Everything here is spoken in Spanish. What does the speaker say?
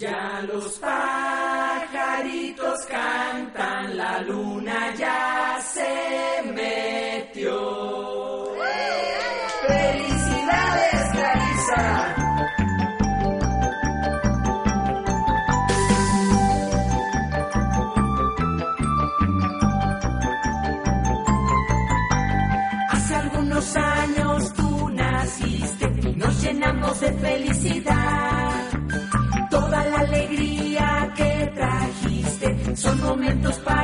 Ya los pajaritos cantan, la luna ya se metió. ¡Felicidades, Clarisa! Hace algunos años tú naciste y nos llenamos de felicidad. Toda la alegría que trajiste son momentos para